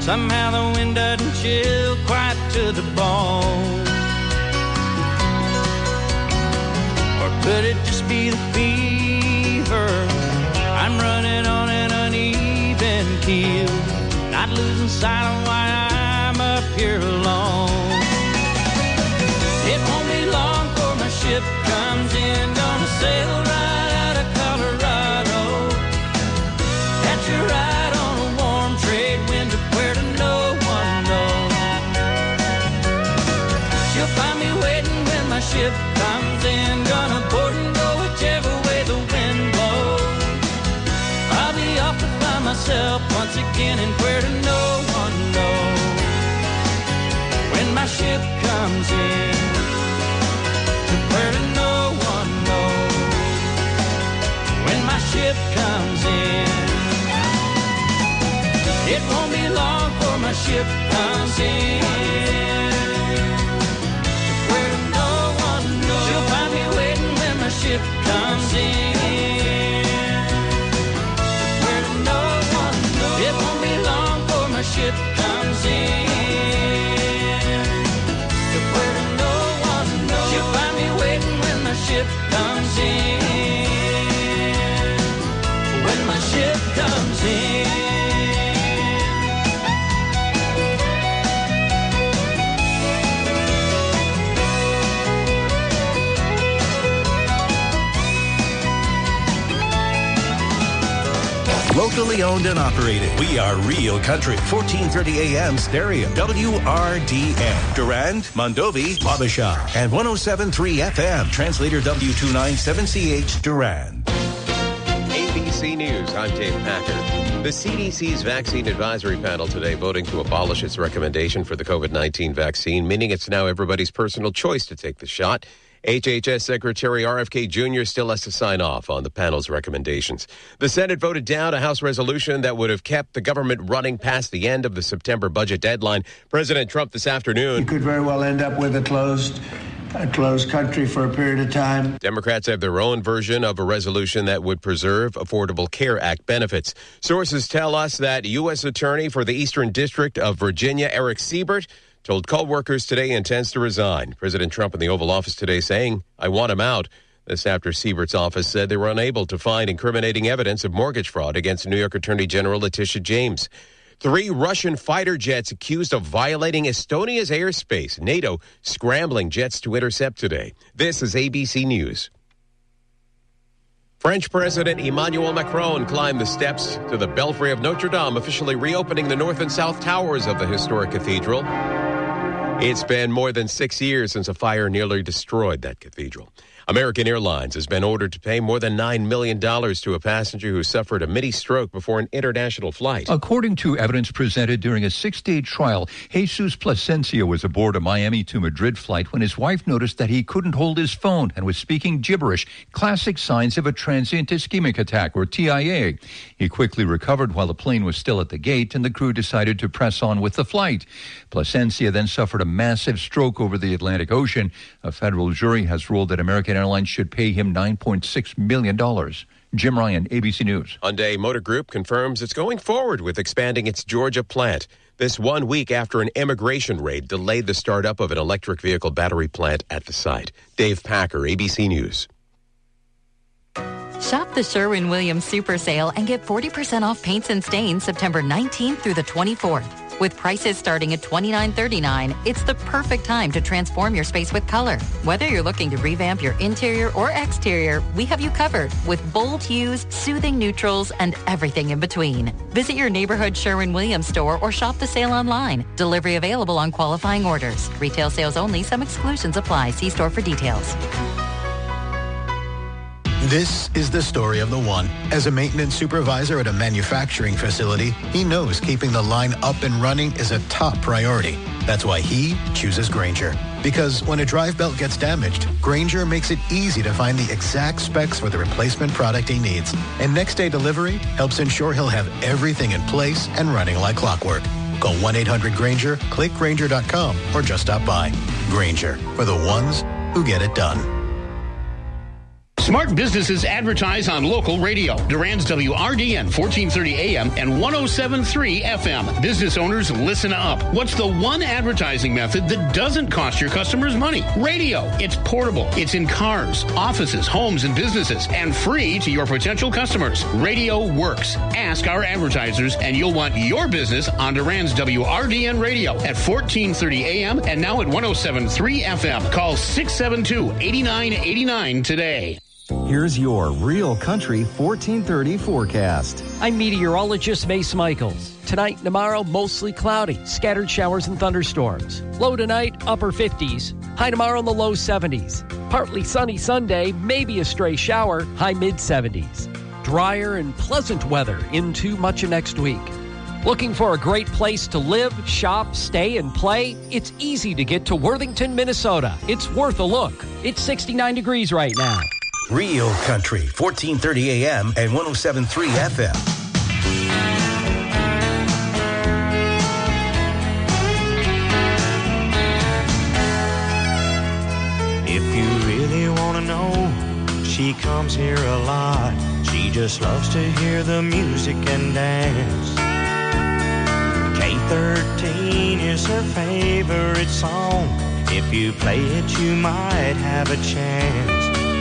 Somehow the wind doesn't chill quite to the bone. Or could it just be the fever? I'm running on an uneven keel, not losing sight of why I'm up here alone. It won't be long before my ship comes in, gonna sail right out of Colorado, catch a ride on a warm trade wind to where to no one knows. She'll find me waiting when my ship comes in, gonna board and go whichever way the wind blows. I'll be off to find myself once again and where to no one knows. When my ship comes in, to where to no one knows. When my ship comes in, it won't be long before my ship comes in. To where to no one knows. She'll find me waiting when my ship comes in. To where to no one knows. It won't be long before my ship comes in. To where to no one knows. She'll find me waiting when my ship comes in. When my ship comes in. Locally owned and operated. We are Real Country. 1430 AM stereo. WRDN. Durand, Mondovi, Wabasha. And 107.3 FM. Translator W297CH Durand. ABC News, I'm Dave Packer. The CDC's vaccine advisory panel today voting to abolish its recommendation for the COVID-19 vaccine, meaning it's now everybody's personal choice to take the shot. HHS Secretary RFK Jr. still has to sign off on the panel's recommendations. The Senate voted down a House resolution that would have kept the government running past the end of the September budget deadline. President Trump this afternoon. You could very well end up with a closed country for a period of time. Democrats have their own version of a resolution that would preserve Affordable Care Act benefits. Sources tell us that U.S. Attorney for the Eastern District of Virginia, Eric Siebert, told co-workers today he intends to resign. President Trump in the Oval Office today saying, "I want him out." This after Siebert's office said they were unable to find incriminating evidence of mortgage fraud against New York Attorney General Letitia James. 3 Russian fighter jets accused of violating Estonia's airspace. NATO scrambling jets to intercept today. This is ABC News. French President Emmanuel Macron climbed the steps to the Belfry of Notre Dame, officially reopening the north and south towers of the historic cathedral. It's been more than 6 years since a fire nearly destroyed that cathedral. American Airlines has been ordered to pay more than $9 million to a passenger who suffered a mini stroke before an international flight. According to evidence presented during a 6-day trial, Jesus Plasencia was aboard a Miami to Madrid flight when his wife noticed that he couldn't hold his phone and was speaking gibberish, classic signs of a transient ischemic attack, or TIA. He quickly recovered while the plane was still at the gate, and the crew decided to press on with the flight. Plasencia then suffered a massive stroke over the Atlantic Ocean. A federal jury has ruled that American Airlines should pay him $9.6 million. Jim Ryan, ABC News. Hyundai Motor Group confirms it's going forward with expanding its Georgia plant. This 1 week after an immigration raid delayed the startup of an electric vehicle battery plant at the site. Dave Packer, ABC News. Shop the Sherwin-Williams Super Sale and get 40% off paints and stains September 19th through the 24th. With prices starting at $29.39, it's the perfect time to transform your space with color. Whether you're looking to revamp your interior or exterior, we have you covered with bold hues, soothing neutrals, and everything in between. Visit your neighborhood Sherwin-Williams store or shop the sale online. Delivery available on qualifying orders. Retail sales only. Some exclusions apply. See store for details. This is the story of the one. As a maintenance supervisor at a manufacturing facility, he knows keeping the line up and running is a top priority. That's why he chooses Grainger. Because when a drive belt gets damaged, Grainger makes it easy to find the exact specs for the replacement product he needs. And next day delivery helps ensure he'll have everything in place and running like clockwork. Call 1-800-GRAINGER, click Grainger.com, or just stop by. Grainger, for the ones who get it done. Smart businesses advertise on local radio. Durand's WRDN 1430 AM and 107.3 FM. Business owners, listen up. What's the one advertising method that doesn't cost your customers money? Radio. It's portable. It's in cars, offices, homes, and businesses, and free to your potential customers. Radio works. Ask our advertisers, and you'll want your business on Durand's WRDN radio at 1430 AM and now at 107.3 FM. Call 672-8989 today. Here's your Real Country 1430 forecast. I'm meteorologist Mace Michaels. Tonight and tomorrow, mostly cloudy. Scattered showers and thunderstorms. Low tonight, upper 50s. High tomorrow in the low 70s. Partly sunny Sunday, maybe a stray shower. High mid-70s. Drier and pleasant weather into much of next week. Looking for a great place to live, shop, stay, and play? It's easy to get to Worthington, Minnesota. It's worth a look. It's 69 degrees right now. Real Country, 1430 AM and 107.3 FM. If you really want to know, she comes here a lot. She just loves to hear the music and dance. K13 is her favorite song. If you play it, you might have a chance.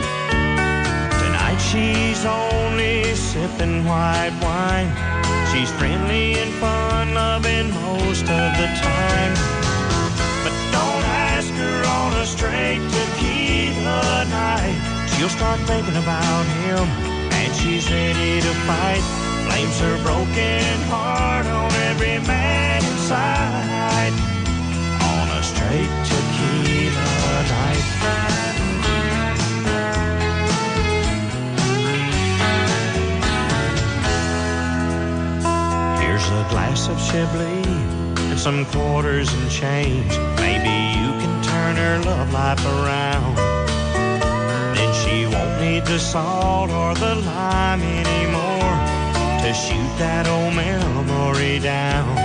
She's only sipping white wine. She's friendly and fun-loving most of the time. But don't ask her on a straight tequila night. She'll start thinking about him, and she's ready to fight. Blames her broken heart on every man inside. On a straight tequila night. Here's a glass of Chablis and some quarters and change. Maybe you can turn her love life around. Then she won't need the salt or the lime anymore to shoot that old memory down.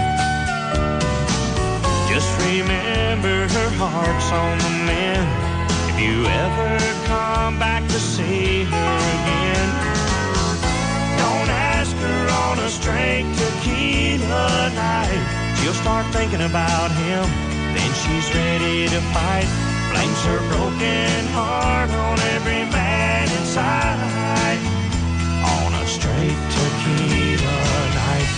Just remember her heart's on the mend. If you ever come back to see her again, don't ask her on a straight tequila night. She'll start thinking about him, then she's ready to fight. Blames her broken heart on every man inside. On a straight tequila night.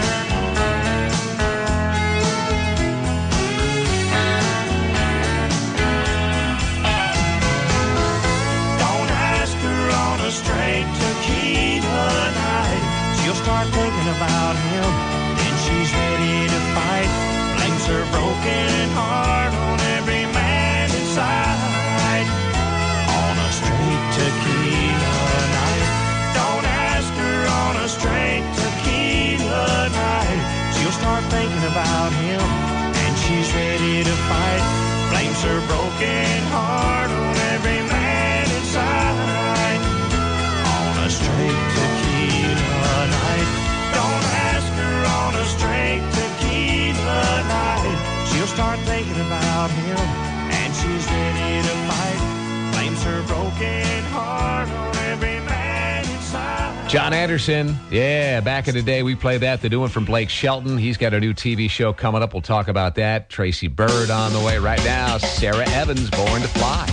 Don't ask her on a straight tequila night. She'll start thinking about him, then she's ready to fight. Blames her broken heart on every man inside. On a straight tequila night. Don't ask her on a straight tequila night. She'll start thinking about him, and she's ready to fight. Blames her broken heart on every man inside. On a straight tequila night. Don't ask her on a straight tequila night. She'll start thinking about him, and she's ready to fight. Blames her broken heart on every man inside. John Anderson, yeah, back in the day we played that. The new one from Blake Shelton. He's got a new TV show coming up. We'll talk about that. Tracy Byrd on the way right now. Sarah Evans, Born to Fly.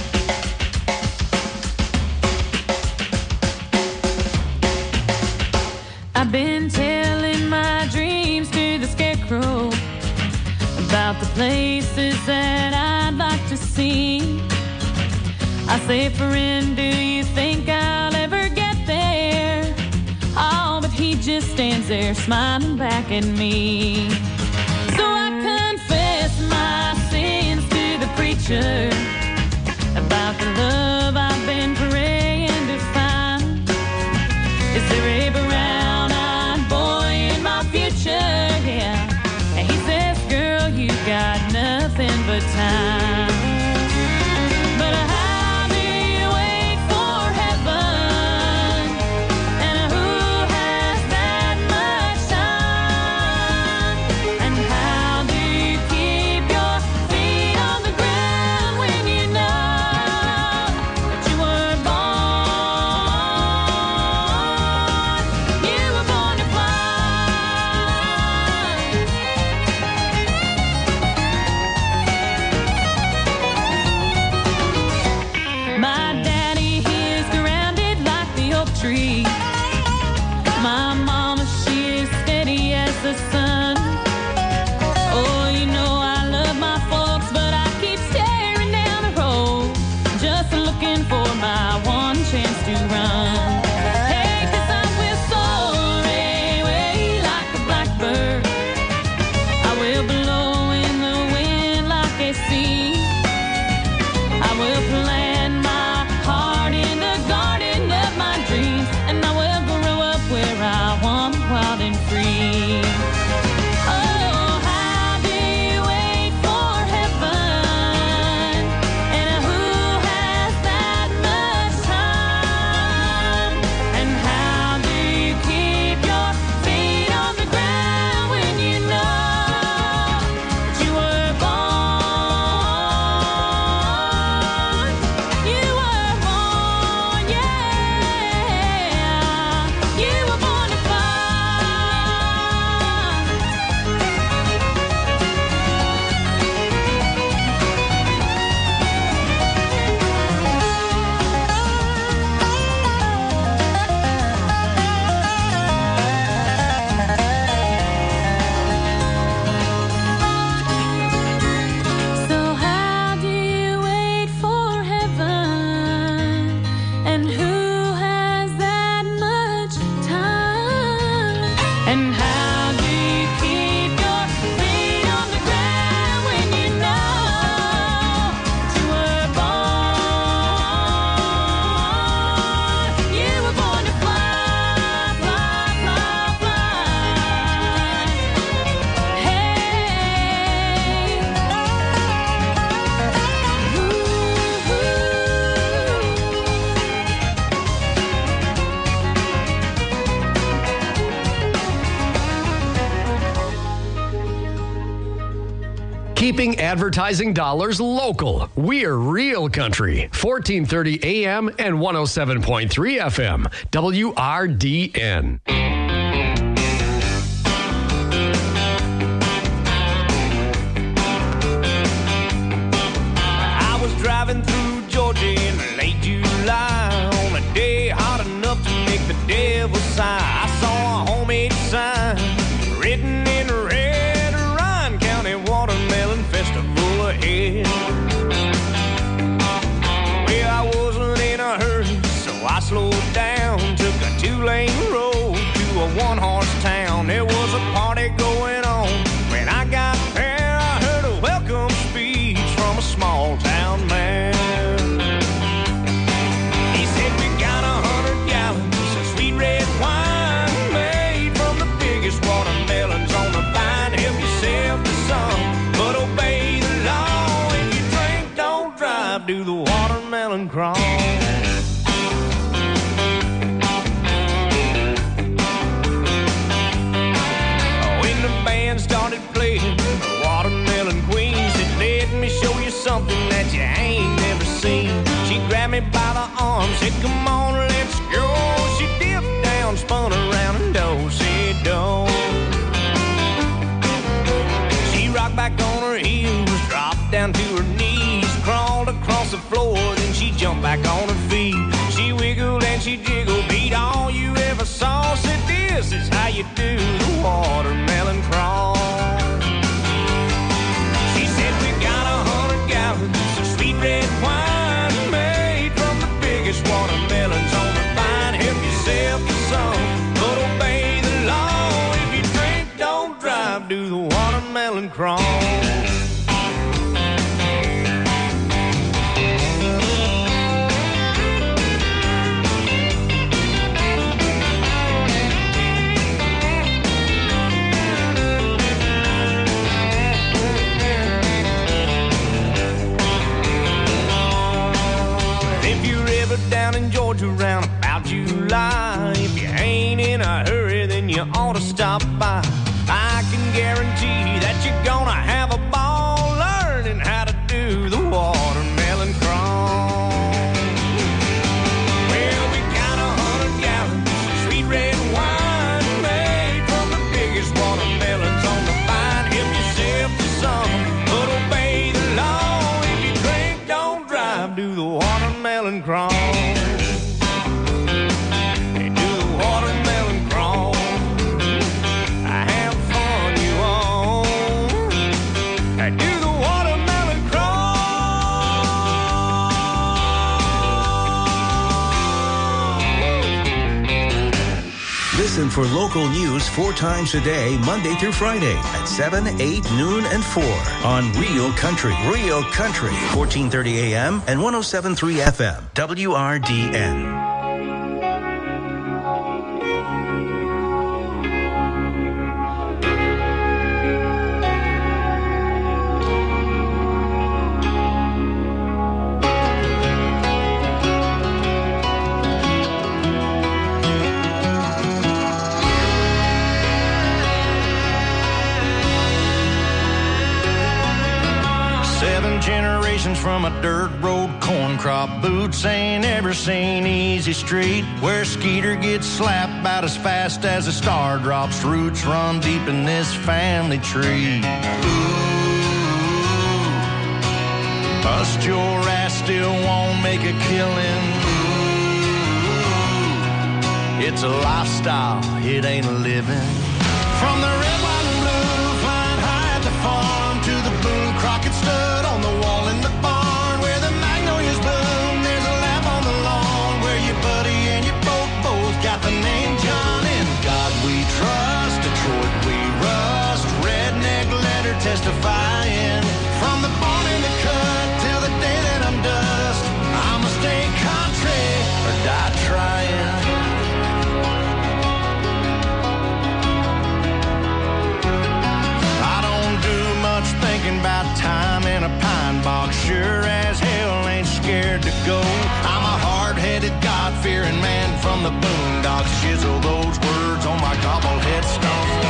I've been telling my dreams to the scarecrow about the places that I'd like to see. I say, friend, do you think I'll ever get there? Oh, but he just stands there smiling back at me. So I confess my sins to the preacher about the love I've been praying to find. Is there a brown-eyed boy in my future? Yeah. And he says, girl, you got nothing but time. But how do you wait for heaven? And who has that much time? And how do you keep your feet on the ground when you know that you were born nobody see. I will plant my heart in the garden of my dreams, and I will grow up where I want, wild and free. Oh, how do you wait for heaven? And who has that much time? And how do you keep your feet on the ground when you know that you were born? You were born, yeah. You were born to fly. So how do you wait for heaven? And who has that much time? And how do you keep your feet on the ground when you know that you were born? You were born to fly, fly, fly, fly. Keeping advertising dollars local. We're Real Country. 1430 AM and 107.3 FM. WRDN. I was driving through Georgia in late July on a day hot enough to make the devil sigh. I saw a homemade sign written in red, Ryan County Watermelon Festival ahead. Well, I wasn't in a hurry, so I slowed down, took a 2-lane road to a one-horse town. There was a party going on. When I got there, I heard a welcome speech from a small town man. He said, we got 100 gallons of sweet red wine made from the biggest watermelons on the vine. Help yourself to some, but obey the law. If you drink, don't drive, do the watermelon crawl. When the band started playing Watermelon Queen, said, let me show you something that you ain't never seen. She grabbed me by the arm, said, come on, let's go. She dipped down, spun around, and do-si-do. She rocked back on her heels, dropped down to her knees, crawled across the floor, then she jumped back on her feet. She wiggled and she jiggled, beat all you ever saw. Said, this is how you do the watermelon crawl. She said, we got 100 gallons of sweet red wine made from the biggest watermelons on the vine. Help yourself to some, but obey the law. If you drink, don't drive, do the watermelon crawl. Down in Georgia around about July, if you ain't in a hurry, then you ought to stop by. I can guarantee that you're gonna Listen for local news 4 times a day, Monday through Friday at 7, 8, noon, and 4 on Real Country. Real Country, 1430 AM and 107.3 FM, WRDN. From a dirt road corn crop, boots ain't ever seen easy street, where Skeeter gets slapped about as fast as a star drops. Roots run deep in this family tree. Ooh, bust your ass, still won't make a killing. Ooh, it's a lifestyle, it ain't a living. From the red, white, and blue, flying high at the farm, to the Boone Crockett stud on the wall in the barn, where the magnolias bloom. There's a lap on the lawn, where your buddy and your both got the name John. In God we trust, Detroit we rust, redneck letter testifying. From the barn in the cut till the day that I'm dust, I'ma stay country or die trying. Thinking about time in a pine box, sure as hell ain't scared to go. I'm a hard-headed, God-fearing man from the boondocks. Chisel those words on my gobblehead stone.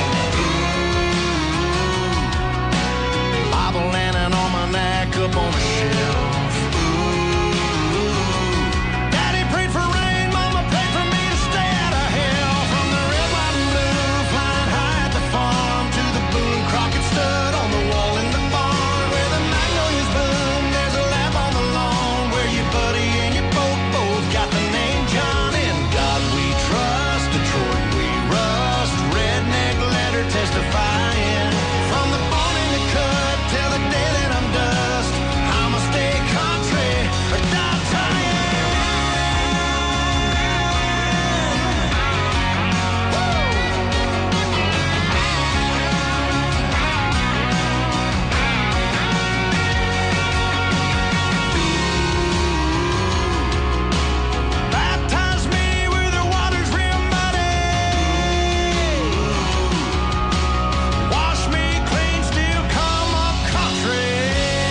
Ooh, Bible and an almanac up on the shelf. Ooh, Daddy prayed for rain, Mama prayed for me to stay out of hell. From the red, white, and blue, flying high at the farm, to the Boone Crockett stud on the wall in the barn, where the magnolias bloom. There's a lap on the lawn, where your buddy and your both got the name John. In God we trust, Detroit we rust, redneck letter testifying. From the barn in the cut till the day that I'm dust, I'ma stay country or die trying. Baptize me where the water's real muddy. Wash me clean, still come up country.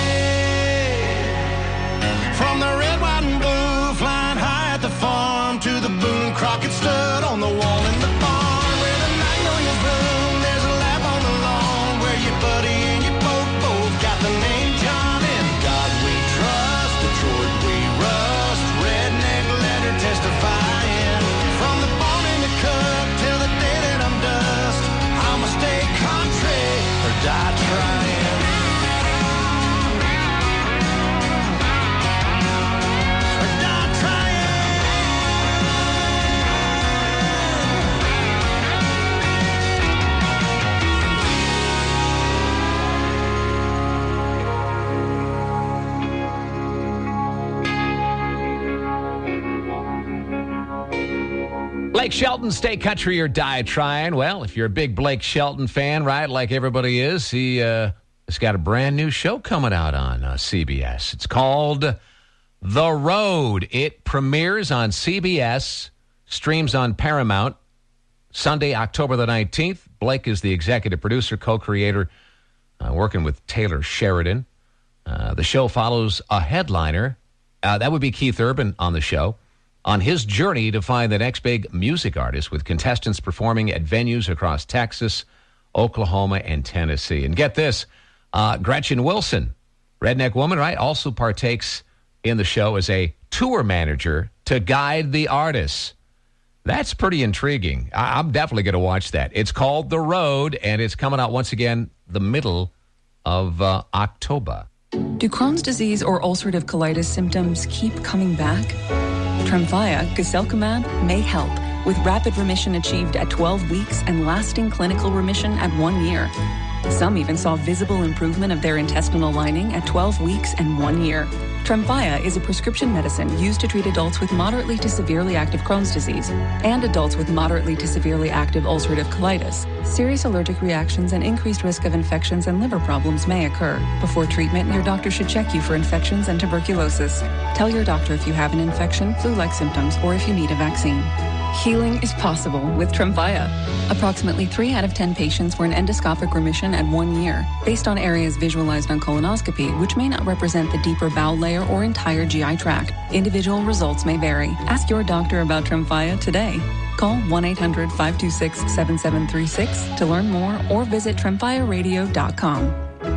From the red, white, and blue, flying high at the farm, to the Boone Crockett stud on the wall in the barn, where the magnolias bloom. There's a lap on the lawn, where your buddy and your both got the name John. In God we trust, Detroit we rust, redneck letter testifying. From the barn in the cut till the day that I'm dust, I'ma stay country or die trying. Or die trying. Blake Shelton, stay country or die trying. Well, if you're a big Blake Shelton fan, right, like everybody is, he has got a brand new show coming out on CBS. It's called The Road. It premieres on CBS, streams on Paramount, Sunday, October the 19th. Blake is the executive producer, co-creator, working with Taylor Sheridan. The show follows a headliner. That would be Keith Urban on the show, on his journey to find the next big music artist, with contestants performing at venues across Texas, Oklahoma, and Tennessee. And get this, Gretchen Wilson, redneck woman, right, also partakes in the show as a tour manager to guide the artists. That's pretty intriguing. I'm definitely going to watch that. It's called The Road, and it's coming out once again the middle of October. Do Crohn's disease or ulcerative colitis symptoms keep coming back? Tremfya, guselkumab, may help, with rapid remission achieved at 12 weeks and lasting clinical remission at 1 year. Some even saw visible improvement of their intestinal lining at 12 weeks and 1 year. Tremfya is a prescription medicine used to treat adults with moderately to severely active Crohn's disease and adults with moderately to severely active ulcerative colitis. Serious allergic reactions and increased risk of infections and liver problems may occur. Before treatment, your doctor should check you for infections and tuberculosis. Tell your doctor if you have an infection, flu-like symptoms, or if you need a vaccine. Healing is possible with Tremfya. Approximately 3 out of 10 patients were in endoscopic remission at 1 year, based on areas visualized on colonoscopy, which may not represent the deeper bowel layer or entire GI tract. Individual results may vary. Ask your doctor about Tremfya today. Call 1-800-526-7736 to learn more or visit tremfyaradio.com.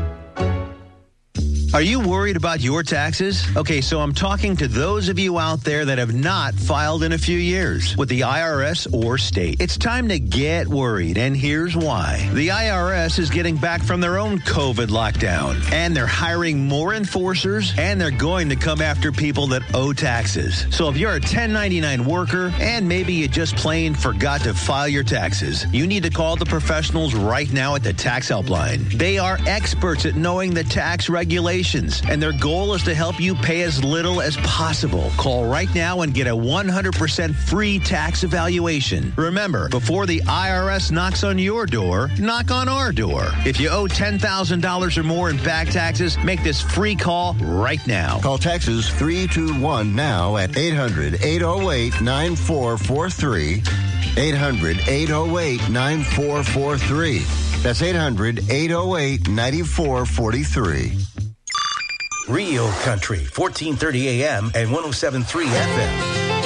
Are you worried about your taxes? Okay, so I'm talking to those of you out there that have not filed in a few years with the IRS or state. It's time to get worried, and here's why. The IRS is getting back from their own COVID lockdown, and they're hiring more enforcers, and they're going to come after people that owe taxes. So if you're a 1099 worker, and maybe you just plain forgot to file your taxes, you need to call the professionals right now at the Tax Helpline. They are experts at knowing the tax regulations, and their goal is to help you pay as little as possible. Call right now and get a 100% free tax evaluation. Remember, before the IRS knocks on your door, knock on our door. If you owe $10,000 or more in back taxes, make this free call right now. Call Texas 321 now at 800-808-9443. 800-808-9443. That's 800-808-9443. Real Country, 1430 AM and 107.3 FM.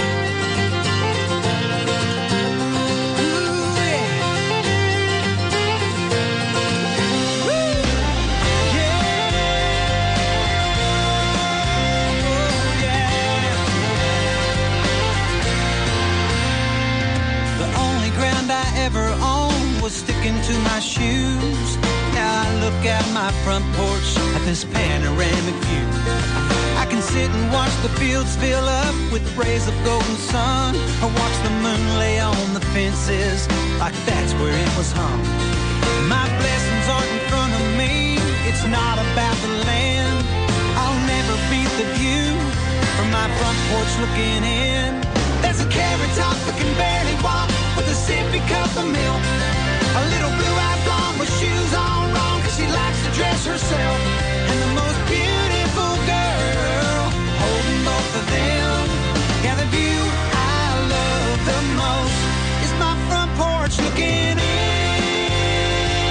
The only ground I ever owned was sticking to my shoes. Now I look out my front porch at this panoramic view. I can sit and watch the fields fill up with rays of golden sun, or watch the moon lay on the fences like that's where it was hung. My blessings aren't in front of me, it's not about the land. I'll never beat the view from my front porch looking in. There's a carrot top that can barely walk with a sippy cup of milk. A little blue-eyed blonde with shoes on wrong, cause she likes to dress herself. And the most beautiful girl holding both of them. Yeah, the view I love the most is my front porch looking in.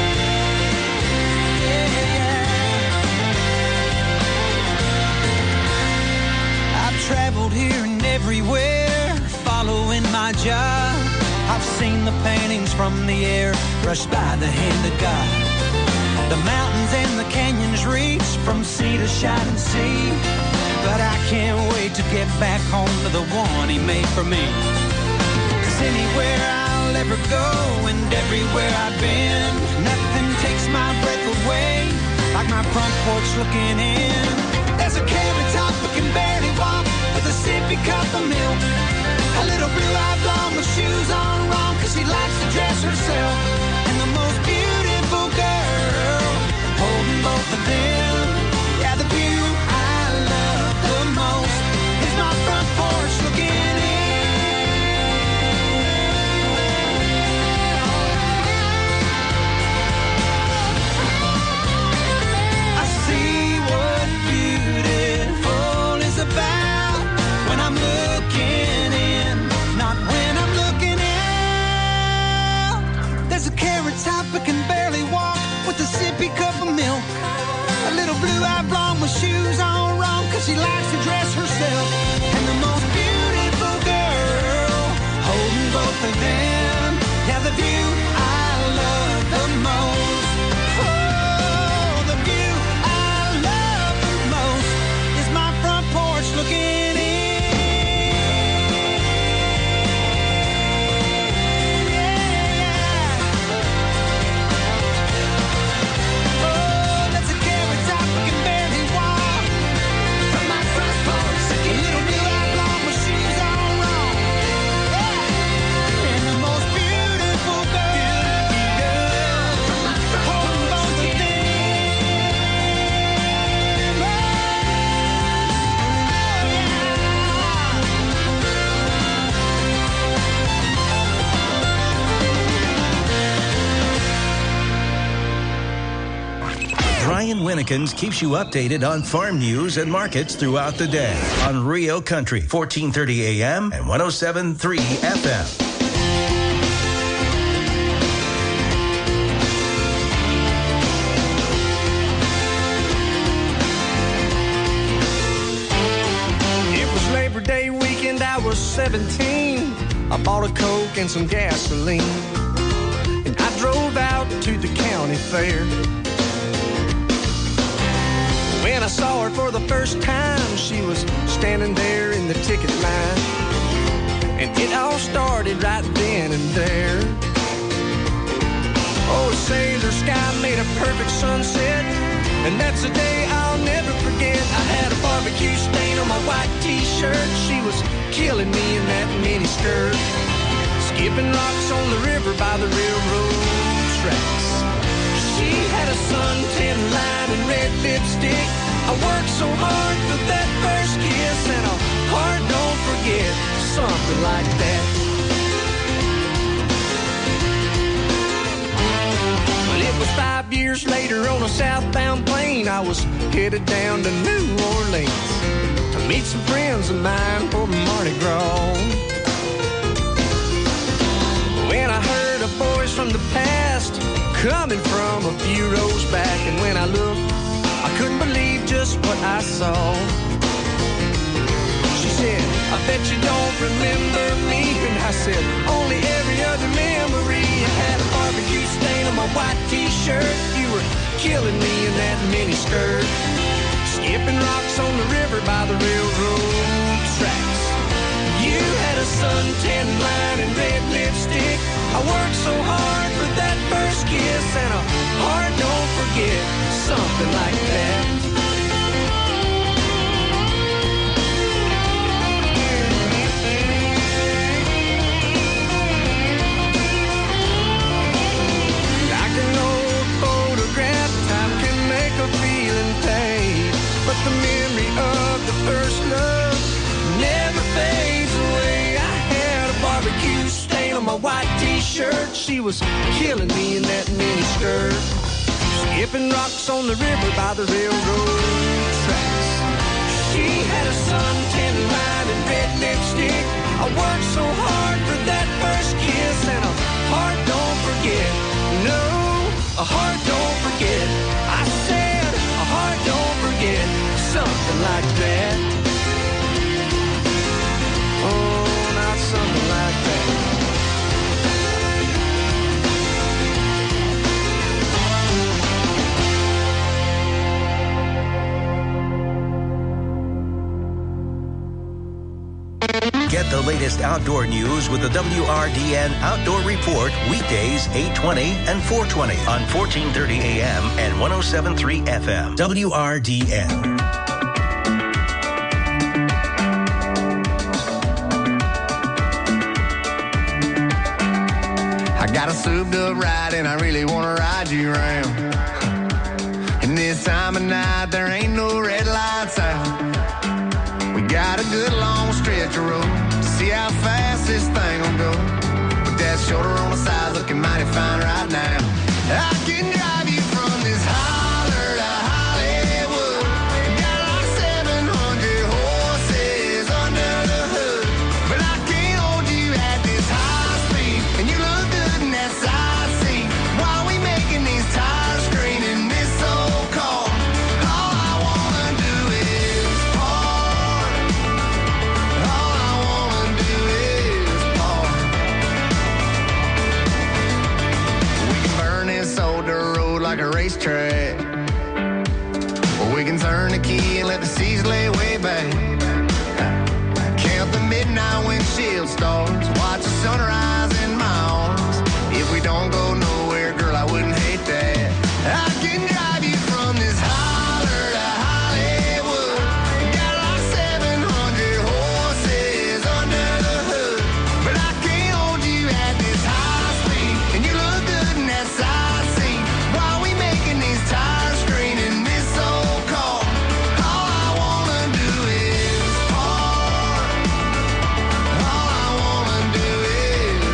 Yeah. I've traveled here and everywhere, following my job. I've seen the paintings from the air brushed by the hand of God. The mountains and the canyons reach from sea to shining sea. But I can't wait to get back home to the one he made for me. Cause anywhere I'll ever go and everywhere I've been, nothing takes my breath away like my front porch looking in. There's a carrot top who can barely walk with a sippy cup of milk. A little blue-eyed blonde with shoes on wrong, cause she likes to dress herself. And the most beautiful girl holding both of them. Yeah, the view I love the most is my front porch looking in. I see what beautiful is about when I'm looking in. There's a carrot top that can barely walk with a sippy cup of milk. A little blue-eyed blonde with shoes on wrong, cause she likes to dress herself. And the most beautiful girl holding both of them. Yeah, the view I love the most. Oh, the view I love the most is my front porch looking in. Girl Finnegan's keeps you updated on farm news and markets throughout the day on Rio Country, 1430 AM and 107.3 FM. It was Labor Day weekend, I was 17. I bought a Coke and some gasoline, and I drove out to the county fair. When I saw her for the first time, she was standing there in the ticket line, and it all started right then and there. Oh, say the sky made a perfect sunset, and that's a day I'll never forget. I had a barbecue stain on my white t-shirt. She was killing me in that miniskirt, skipping rocks on the river by the railroad tracks. She had a suntan line and red lipstick. I worked so hard for that first kiss, and a heart don't forget, something like that. Well, it was 5 years later on a southbound plane. I was headed down to New Orleans to meet some friends of mine for Mardi Gras. When I heard a voice from the past coming from a few rows back, and when I looked, I couldn't believe just what I saw. She said, I bet you don't remember me. And I said, only every other memory. I had a barbecue stain on my white t-shirt. You were killing me in that miniskirt, skipping rocks on the river by the railroad tracks. You had a suntan line and red lipstick. I worked so hard for that first kiss, and a heart don't forget, something like that. Like an old photograph, time can make a feeling fade, but the memory of the first love never fades away. I had a barbecue stain on my white t-shirt. She was killing me in that miniskirt, skipping rocks on the river by the railroad tracks. She had a suntan line and red lipstick. I worked so hard for that first kiss, and a heart don't forget. No, a heart don't forget. I said a heart don't forget, something like that. Oh, not something like that. Get the latest outdoor news with the WRDN Outdoor Report weekdays 8:20 and 4:20 on 1430 AM and 107.3 FM. WRDN. I got a souped up ride and I really want to ride you around. And this time of night there ain't no red lights out. We got a good long stretch of road to see how fast this thing will go. With that shoulder on the side looking mighty fine right now. I can drive you from this holler to Hollywood. Got like 700 horses under the hood. But I can't hold you at this high speed. And you look good in that side seat while we making these tires scream in this old car. All I wanna do is park. All I wanna do is park. We can burn this old dirt road like a racetrack, or we can turn the key and let the seas lay way back. Count the midnight windshield stars, watch the sunrise in my arms. If we don't go nowhere, girl, I wouldn't hate that. I can drive you from this holler to Hollywood. Got like 700 horses under the hood. But I can't hold you at this high speed. And you look good in that side seat while we making these tires scream in this old car. All I wanna do is park. All I wanna do is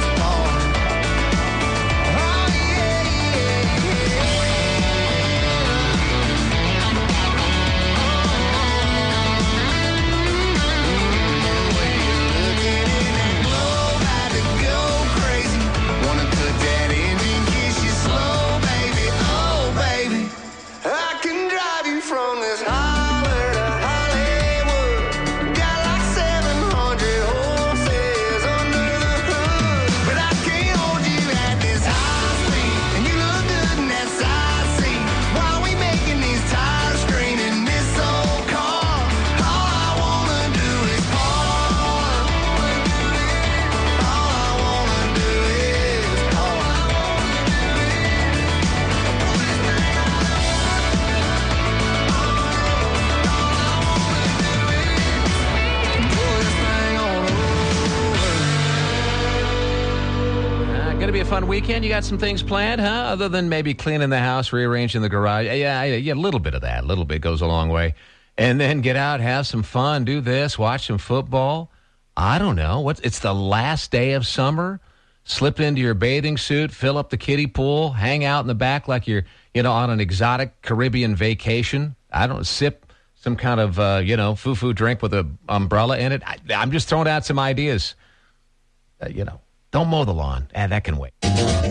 fun weekend? You got some things planned, huh? Other than maybe cleaning the house, rearranging the garage. Yeah, a little bit of that. A little bit goes a long way. And then get out, have some fun, do this, watch some football. I don't know. It's the last day of summer. Slip into your bathing suit, fill up the kiddie pool, hang out in the back like you're, on an exotic Caribbean vacation. I don't sip some kind of, foo-foo drink with an umbrella in it. I'm just throwing out some ideas. Don't mow the lawn. That can wait.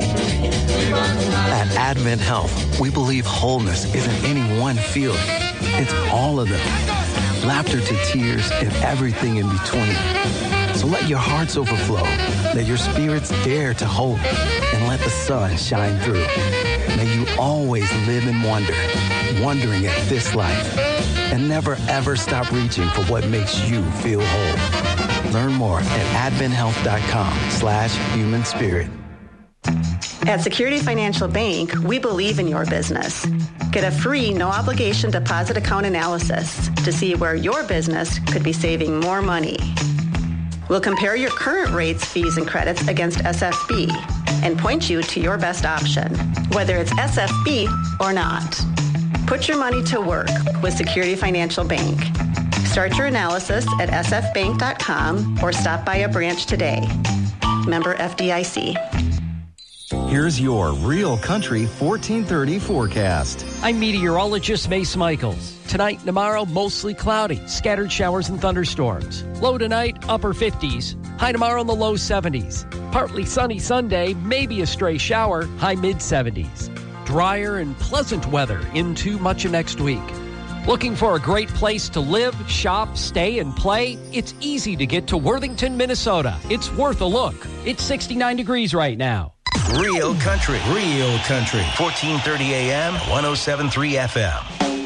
At Advent Health, we believe wholeness isn't any one feeling. It's all of them. Laughter to tears and everything in between. So let your hearts overflow. Let your spirits dare to hope. And let the sun shine through. May you always live in wonder, wondering at this life. And never, ever stop reaching for what makes you feel whole. Learn more at adventhealth.com/human spirit. At Security Financial Bank, we believe in your business. Get a free, no-obligation deposit account analysis to see where your business could be saving more money. We'll compare your current rates, fees, and credits against SFB and point you to your best option, whether it's SFB or not. Put your money to work with Security Financial Bank. Start your analysis at sfbank.com or stop by a branch today. Member FDIC. Here's your Real Country 1430 forecast. I'm meteorologist Mace Michaels. Tonight, tomorrow, mostly cloudy, scattered showers and thunderstorms. Low tonight, upper 50s. High tomorrow in the low 70s. Partly sunny Sunday, maybe a stray shower, high mid-70s. Drier and pleasant weather into much of next week. Looking for a great place to live, shop, stay, and play? It's easy to get to Worthington, Minnesota. It's worth a look. It's 69 degrees right now. Real Country. 1430 AM, 107.3 FM.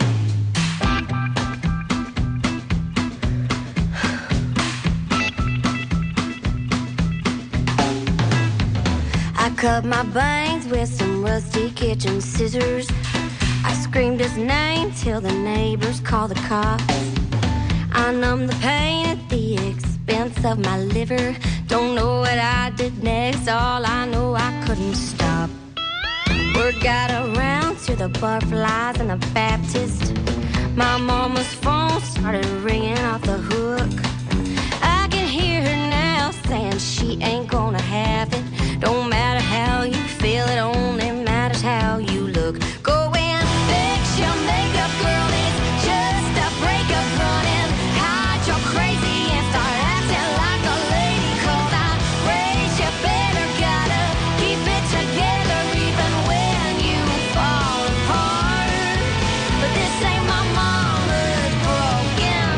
I cut my bangs with some rusty kitchen scissors. I screamed his name till the neighbors called the cops. I numbed the pain at the expense of my liver. Don't know what I did next, all I know I couldn't stop. Word got around to the butterflies and the Baptist. My mama's phone started ringing off the hook. I can hear her now saying she ain't gonna have it. Don't matter how you feel, it only matters how you look. Go and fix your makeup, girl, it's just a breakup running. Hide your crazy and start acting like a lady. Cause I raised you better, gotta keep it together even when you fall apart. But this ain't my mama's broken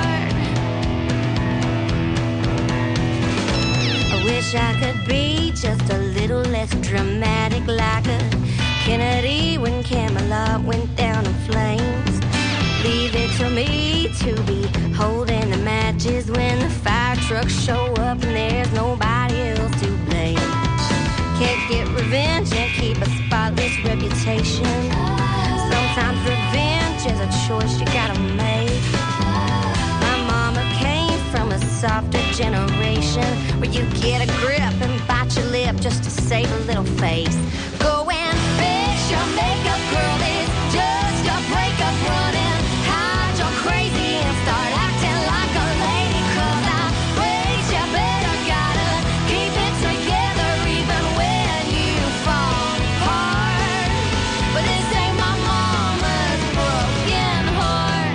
heart. I wish I could be just a little less dramatic, like a Kennedy when Camelot went down in flames. Leave it to me to be holding the matches when the fire trucks show up and there's nobody else to blame. Can't get revenge and keep a spotless reputation. Sometimes revenge is a choice you gotta make. My mama came from a softer generation where you get a grip and bite your lip just to save a little face. Go and fix your makeup, girl, it's just a breakup running. Hide your crazy and start acting like a lady. Cause I raised you better, gotta keep it together even when you fall apart. But this ain't my mama's broken heart.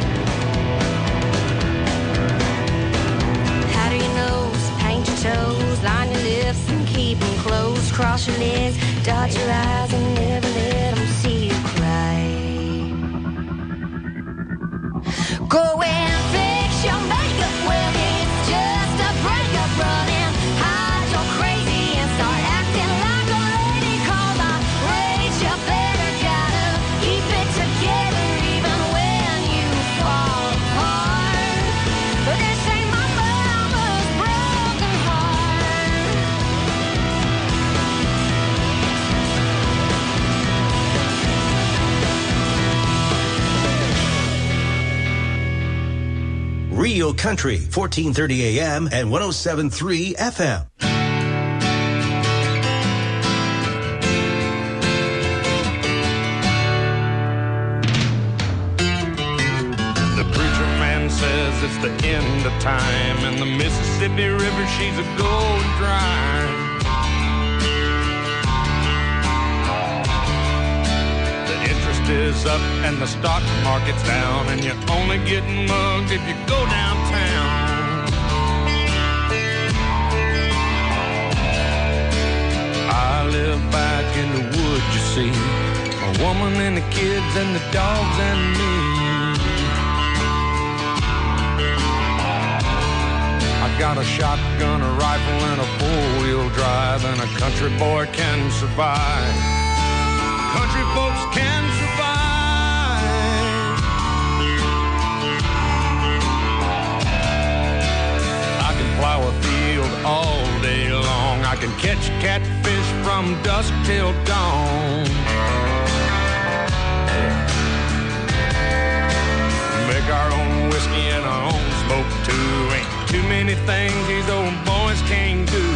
How do you nose, paint your toes, line your lips and keep them closed. Cross your legs, dot your eyes and never let them see you cry. Go and fix your makeup, well, it's just a breakup running. Hide your crazy and start acting like a lady. Cause I raised you better, gotta keep it together even when you fall apart. But this ain't my mama's broken heart. Real Country, 1430 AM and 107.3 FM. 'cause it's the end of time, and the Mississippi River, she's a going dry. The interest is up and the stock market's down, and you're only getting mugged if you go downtown. I live back in the woods, you see, a woman and the kids and the dogs and me. I got a shotgun, a rifle, and a four-wheel drive, and a country boy can survive. Country folks can survive. I can plow a field all day long. I can catch catfish from dusk till dawn. Make our own whiskey and our own smoke too. Ain't too many things these old boys can't do.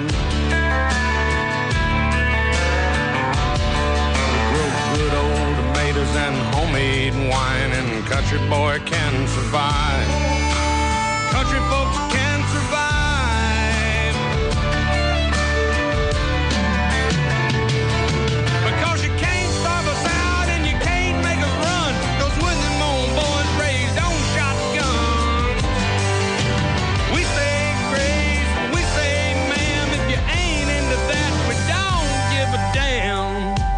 We grow good old tomatoes and homemade wine, and country boy can survive. Country folks can survive. Because you can't starve us out and you can't make us run. Those when them old boys raised on shotguns. We say grace, we say ma'am. If you ain't into that, we don't give a damn.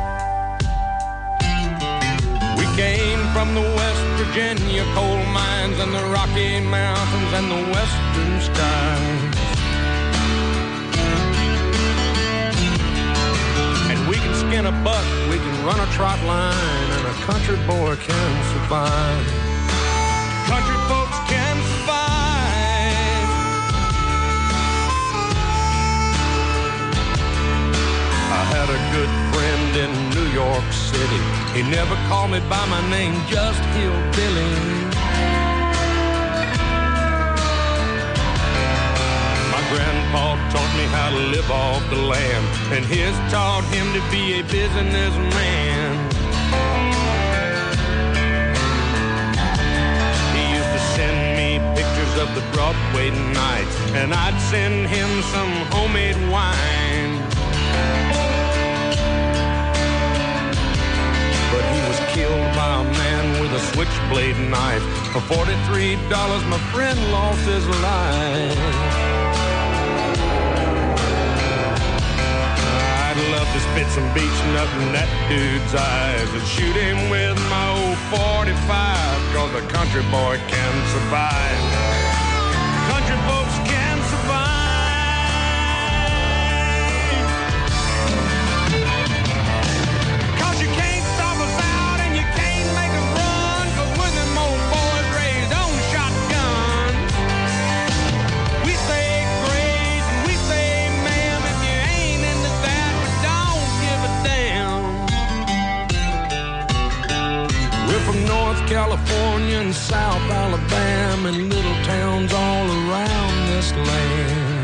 We came from the West Virginia coal mines and the Rocky Mountains and the western skies. And we can skin a buck, we can run a trot line, and a country boy can survive. Country folks can survive. I had a good friend in New York City. He never called me by my name, just Hillbilly. My grandpa taught me how to live off the land, and his taught him to be a businessman. He used to send me pictures of the Broadway nights, and I'd send him some homemade wine. But he was killed by a man with a switchblade knife. For $43, my friend lost his life. I'd love to spit some beach nut in that dude's eyes and shoot him with my old 45, 'cause a country boy can survive. Country folks can survive. From North California and South Alabama and little towns all around this land.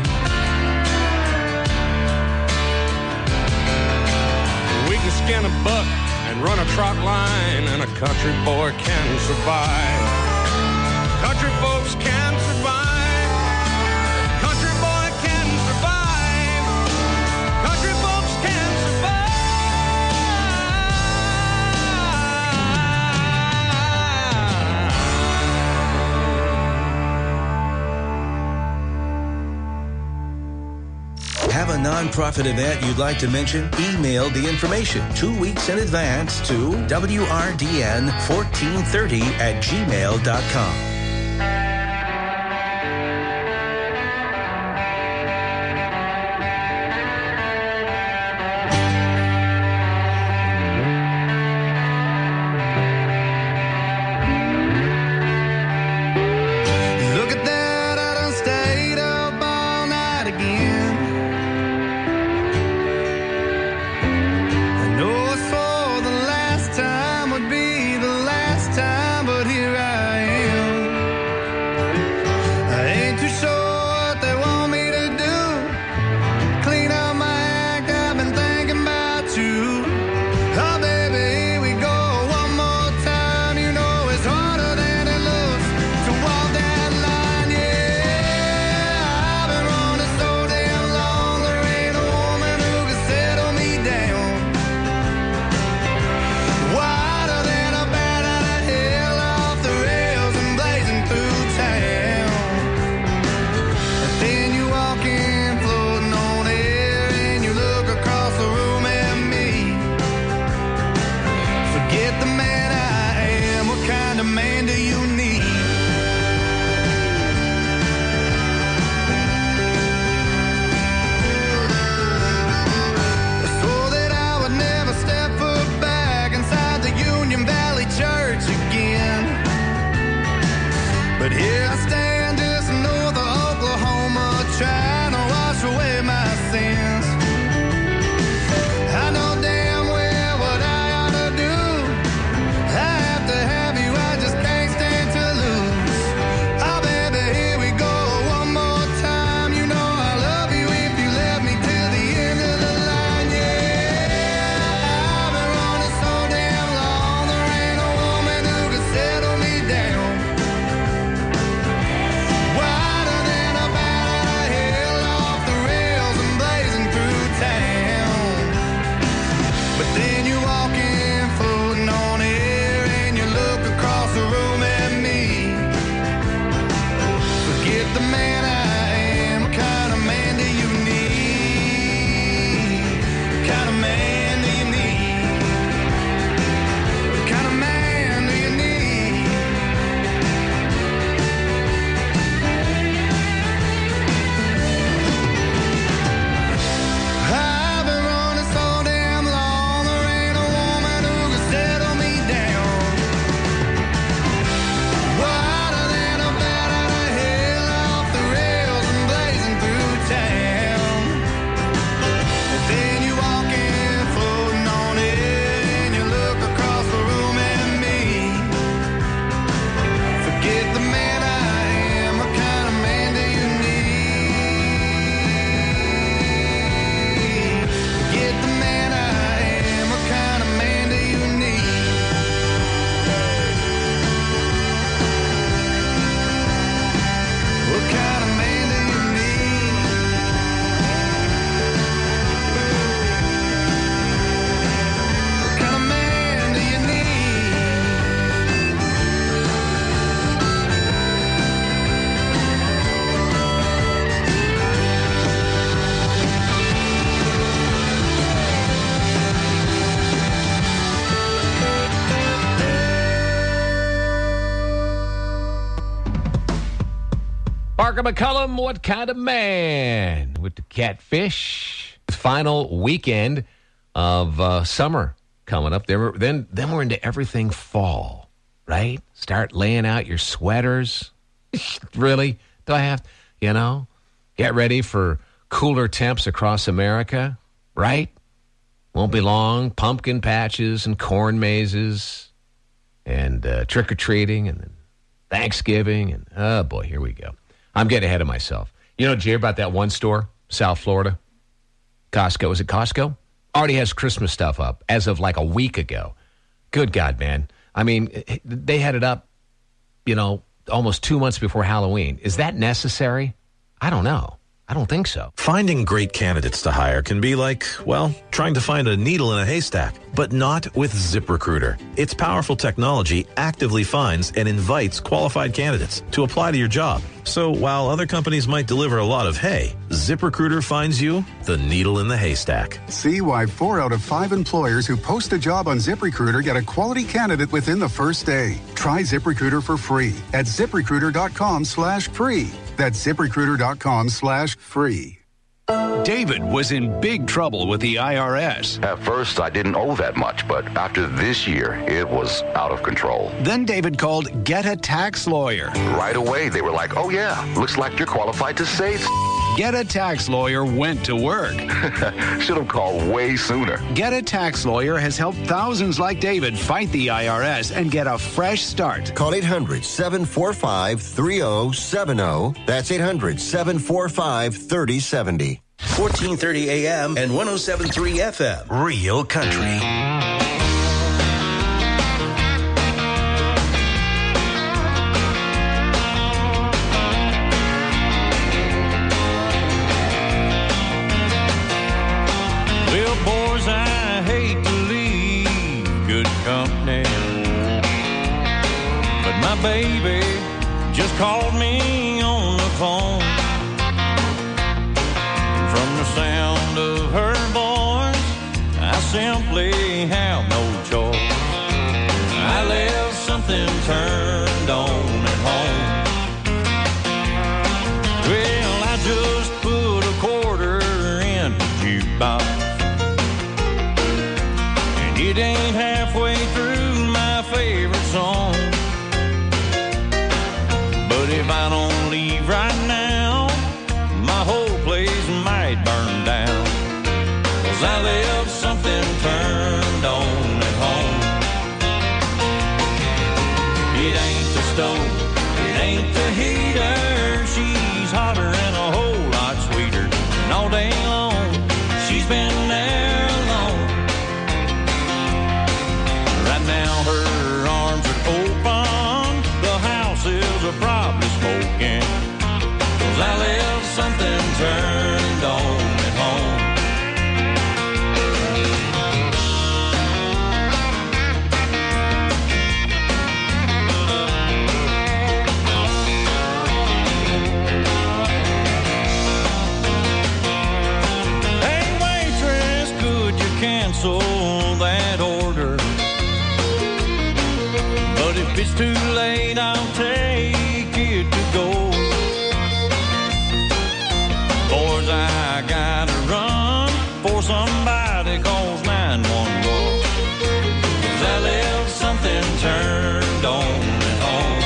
We can skin a buck and run a trot line, and a country boy can survive. Country folks can survive. Country boy can survive. Country folks can survive. Have a nonprofit event you'd like to mention? Email the information 2 weeks in advance to wrdn1430@gmail.com. Look at that, I done stayed up all night again. I know I swore the last time would be the last time, but here I am. But here I stand just north of Oklahoma, trying to wash away my sins. I know damn well what I ought to do. I have to have you, I just can't stand to lose. Oh baby, here we go one more time. You know I love you if you let me till the end of the line. Yeah, I've been running so damn long, there ain't a woman who can settle me down. Wider than a bat out of hell, off the rails and blazing through town. But then you walk in, floating on air, and you look across the room at me. Forget the man I am, what kind of man do you need? What kind of man do you need? What kind of man do you need? I've been running so damn long, there ain't a woman who can settle me down. Wider than a bat out of hell, off the rails and blazing through town. And then you walk in, floating on air, and you look across the room at me. Forget the man I am, what kind of man do you need? Forget the man I am, what kind of man do you need? What kind of man do you need? What kind of man do you Parker McCullum, what kind of man? With the Catfish. Final weekend of summer coming up. Then we're into everything fall, right? Start laying out your sweaters. Really? Do I have, get ready for cooler temps across America, right? Won't be long. Pumpkin patches and corn mazes and trick-or-treating and then Thanksgiving. And, oh, boy, here we go. I'm getting ahead of myself. Did you hear about that one store, South Florida? Costco. Is it Costco? Already has Christmas stuff up as of like a week ago. Good God, man. I mean, they had it up, almost 2 months before Halloween. Is that necessary? I don't know. I don't think so. Finding great candidates to hire can be like, trying to find a needle in a haystack, but not with ZipRecruiter. Its powerful technology actively finds and invites qualified candidates to apply to your job. So while other companies might deliver a lot of hay, ZipRecruiter finds you the needle in the haystack. See why 4 out of 5 employers who post a job on ZipRecruiter get a quality candidate within the first day. Try ZipRecruiter for free at ZipRecruiter.com/free. That's ZipRecruiter.com/free. David was in big trouble with the IRS. At first, I didn't owe that much, but after this year, it was out of control. Then David called Get a Tax Lawyer. Right away, they were like, oh yeah, looks like you're qualified to save. Get a Tax Lawyer went to work. Should have called way sooner. Get a Tax Lawyer has helped thousands like David fight the IRS and get a fresh start. Call 800-745-3070. That's 800-745-3070. 1430 AM and 107.3 FM. Real Country. Well, boys, I hate to leave good company, but my baby just called me on the phone. From the sound of her voice, I simply have no choice. I left something turned on at home. Well, I just put a quarter in the jukebox, and it ain't halfway through my favorite song. But But if I don't leave right now, my whole place might burn down. 'Cause I left something turned on at home. It ain't the stove, it ain't the heater. She's hotter and a whole lot sweeter. And all day long, she's been there alone. Right now her arms are open. The house is probably smoking. 'Cause I left something turned on at home. Cancel that order. But if it's too late, I'll take it to go. Boys, I gotta run for somebody calls 911. 'Cause I left something turned on at home.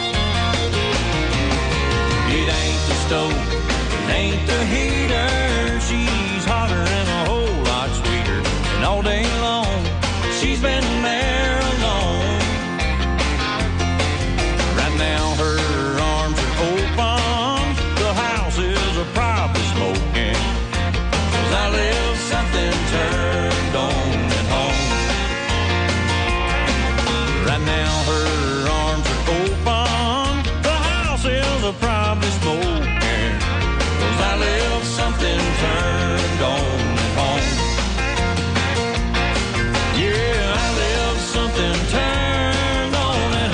It ain't the stove, it ain't the heater. She's hotter and a whole lot sweeter. And all day long, she's been there alone. Right now, her arms are open. The house is probably smoking. 'Cause I left something turned on at home. Right now, her arms are open. The house is probably smoking. 'Cause I left something turned on at home. Something turned on at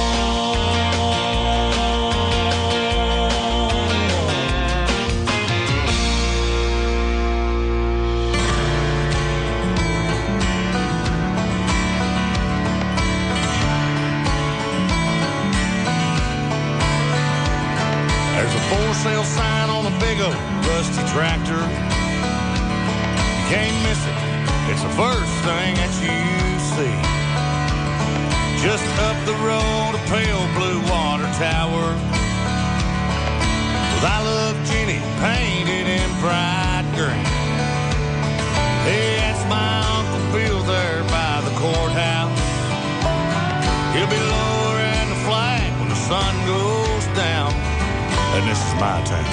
There's a for sale sign on a big old rusty tractor. You can't miss it. It's the first thing that you see. Just up the road, a pale blue water tower with I Love Jenny painted in bright green. Hey, that's my Uncle Bill there by the courthouse. He'll be lowering the flag when the sun goes down. And this is my town.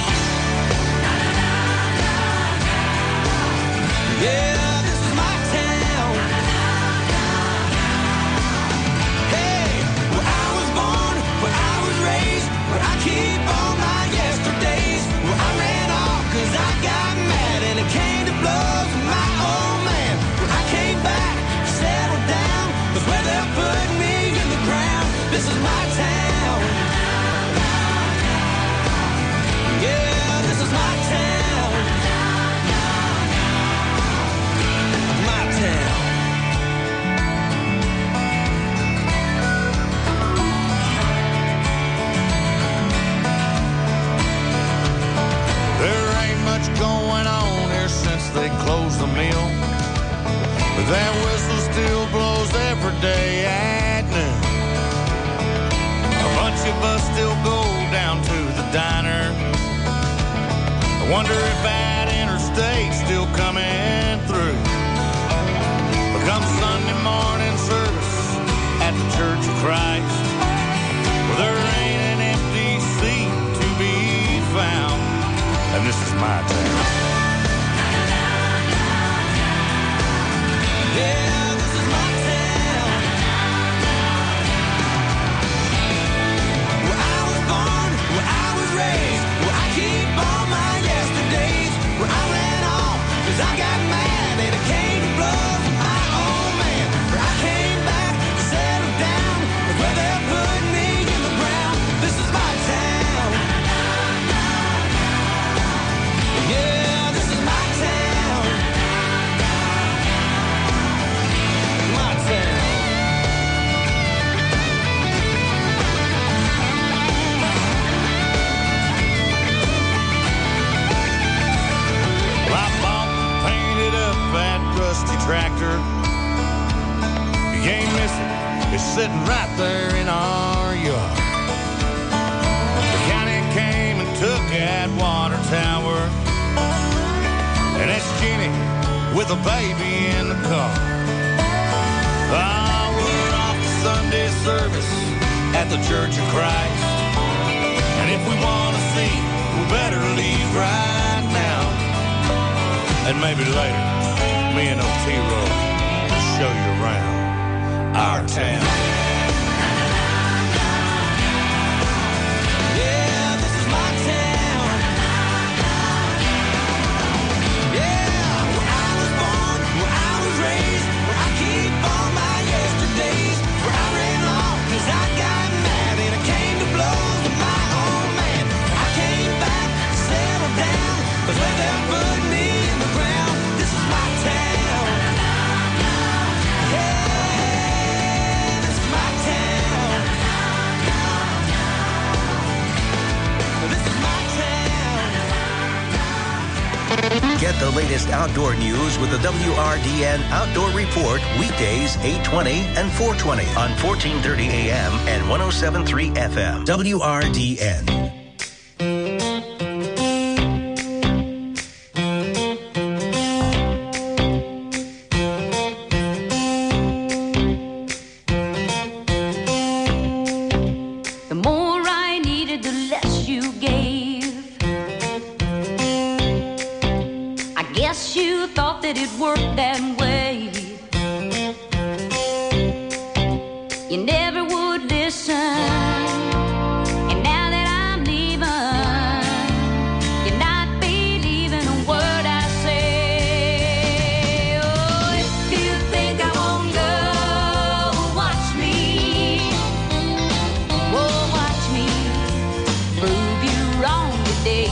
Yeah. But I keep all my yesterdays. Well, I ran off 'cause I got mad and it came to blows with my old man. When I came back, settled down, 'cause where they're putting me in the ground, this is my town. Yeah, this is my town. My town. Going on here since they closed the mill, but that whistle still blows every day at noon. A bunch of us still go down to the diner. I wonder if that interstate's still coming through. But come Sunday morning service at the Church of Christ, well, there ain't an empty seat to be found. And this is my town. Yeah, this is my town. Where I was born, where I was raised, where I keep all my yesterdays. Where I ran off 'cause I got mad and it came to blows with my old man. Where I came back, settled down, where they're putting me in the ground. This is my town. Yeah, this is my town. My town. Well, I bought and painted up that rusty tractor. You can't miss it. It's sitting right there in our yard. tower. And that's Jenny with a baby in the car. We're off to Sunday service at the Church of Christ. And if we want to see, we better leave right now. And maybe later, me and Otero will show you around our town. Yeah, this is my town. Yeah, where I was born, where I was raised, where I keep all my yesterdays, where I ran off 'cause I got mad and I came to blows with my old man. I came back, settled down, but let that put me in the ground. This is my town. Yeah, this is my town. This is my town. Get the latest outdoor news with the WRDN Outdoor Report weekdays 8:20 and 4:20 on 1430 AM and 107.3 FM. WRDN. The more I needed, the less you gave. I guess you thought that it worked that way. You never would listen. And now that I'm leaving, you're not believing a word I say. Oh, if you think I won't go, watch me. Oh, watch me prove you wrong today.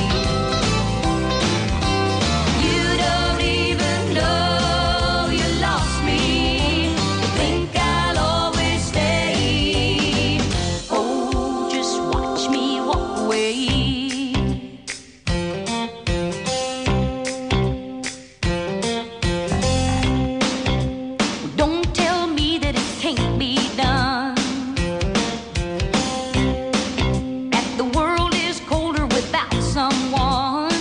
You don't even know you lost me. You think I'll always stay. Oh, just watch me walk away. Don't tell me that it can't be done. That the world is colder without someone.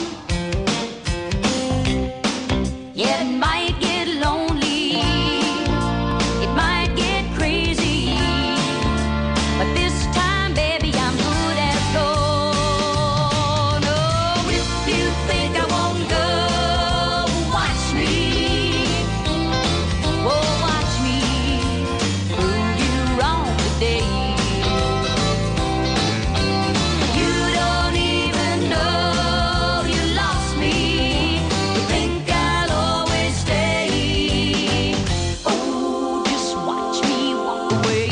Yeah, it might get lonely. It might get crazy. But this time, baby, I'm good as gold. Oh, if you think I won't go, watch me. Oh, watch me prove you wrong today. You don't even know you lost me. You think I'll always stay. Oh, just watch me walk away.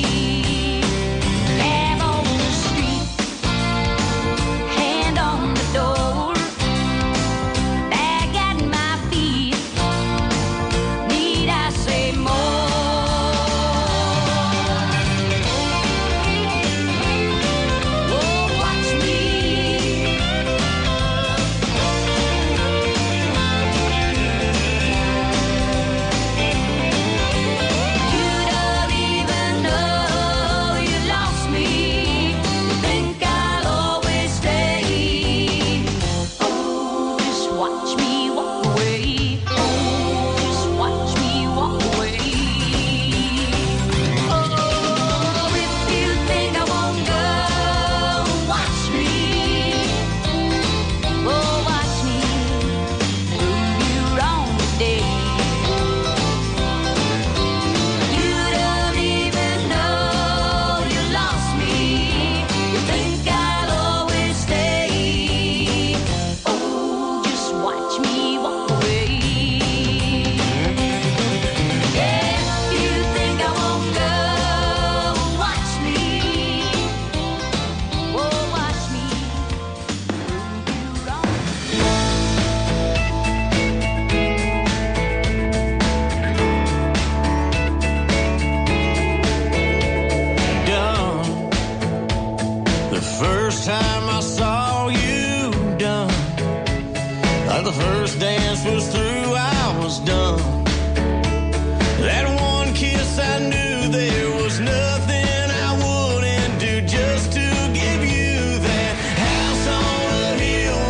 Cab on the street, hand on the door, bag at my feet. Need I say more? Oh, watch me. You don't even know you lost me. You think I'll always stay. Oh, just watch me walk away. Oh, just watch me walk away. Oh, if you think I won't go, watch me. Oh, watch me prove you wrong today. You don't even know you lost me. You think I'll always stay. Oh, just watch me walk away. Yeah, you think I won't go, watch me. Oh, watch me prove you wrong. Done. The first time I saw you done, like the first dance was through, I was done. That one kiss, I knew there was nothing I wouldn't do just to give you that house on the hill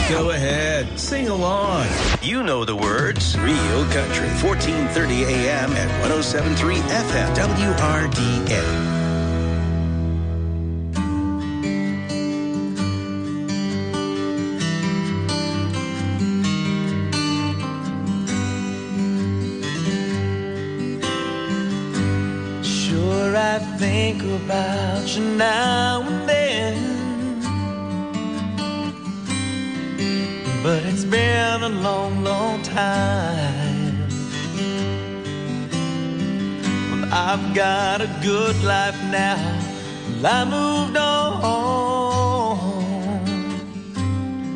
Go ahead, sing along. You know the words. Real Country, 1430 AM and 107.3 FM, WRDN. Sure, I think about you now and then, but it's been a long, long time. Well, I've got a good life now. Well, I moved on.